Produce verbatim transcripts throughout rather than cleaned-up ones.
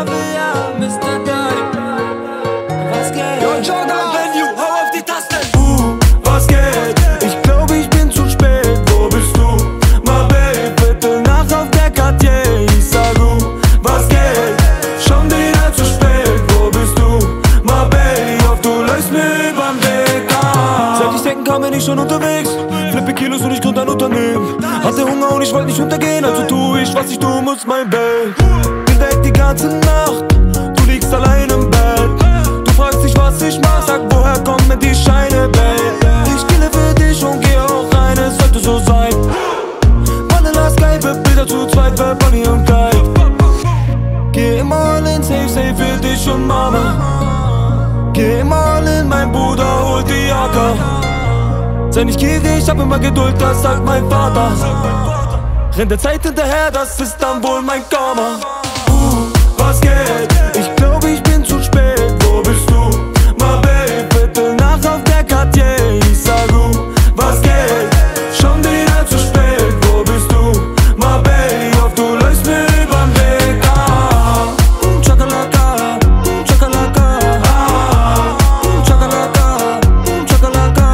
Avia, Mister Daddy. Was geht? Yo, Jordan, Venue, hau auf die Taste. Uh, was geht? Ich glaub, ich bin zu spät. Wo bist du? My babe, bitte nach auf der Cartier. Ich sag, uh, was geht? Schon wieder zu spät. Wo bist du? My babe, ich hoff, du läufst mir übern Weg. Ah. Seit ich denken kann, bin ich schon unterwegs. Flippe Kilos und ich gründ ein Unternehmen. Hatte Hunger und ich wollte nicht untergehen, also tu ich, was ich tun muss, mein Babe. Bin weg die ganze Nacht, du liegst allein im Bett. Du fragst dich, was ich mach, sag, woher kommen die Scheine, Babe? Ich kille für dich und geh auch rein, es sollte so sein. Vanilla Skype, Bilder zu zweit, wer Bonnie und Clyde. Geh immer all in, safe, safe für dich und Mama. Geh immer all in, mein Bruder holt die Jacke. Sei nicht gierig, ich hab immer Geduld, das sagt mein Vater. Rennt der Zeit hinterher, das ist dann wohl mein Karma. Uh, was geht? Ich glaub, ich bin zu spät. Wo bist du? My babe, bitte nach auf der Cartier. Ich sag, uh, was geht? Schon wieder zu spät. Wo bist du? My babe, ich hoff, du läufst mir übern Weg. Ah, um Chakalaka, um Chakalaka. Ah, um Chakalaka, um Chakalaka.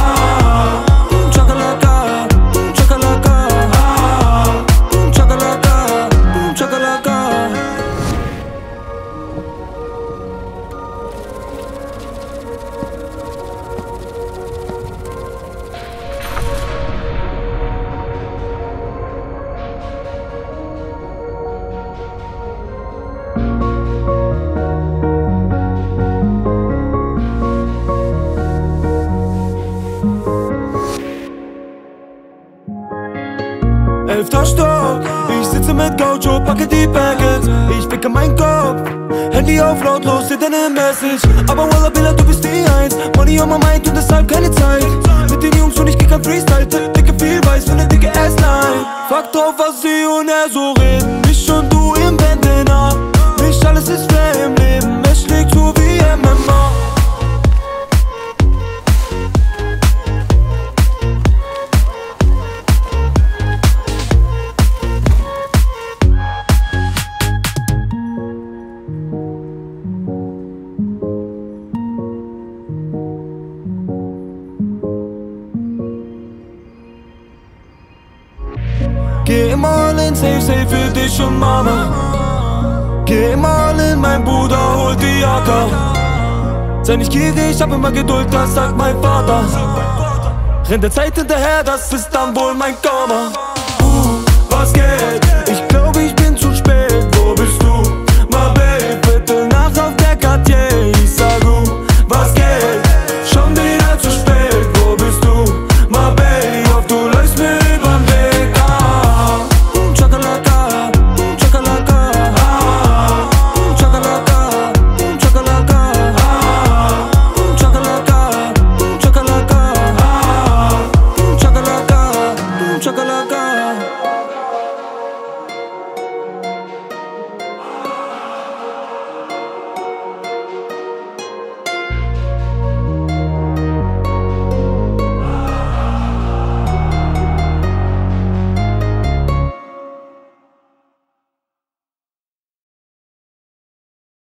Elfter Stock, ich sitze mit Gaucho, packe die Packets. Ich ficke mein Kopf, Handy auf lautlos, seht eine Message. Aber Walla Billa, du bist die Eins. Money on my mind und deshalb keine Zeit. Mit den Jungs und ich krieg kein Freestyle. Dicke viel weiß für ne dicke S-Line. Fuck drauf, was sie und er so reden. Ich und du im Bandana. Nicht alles ist fair im Leben, es schlägt so wie M M A. Geh immer all in, safe, safe für dich und Mama. Geh immer all in, mein Bruder holt die Jacke. Sei nicht gierig, ich hab immer Geduld, das sagt mein Vater. Rennt der Zeit hinterher, das ist dann wohl mein Karma. Uh, was geht? Ich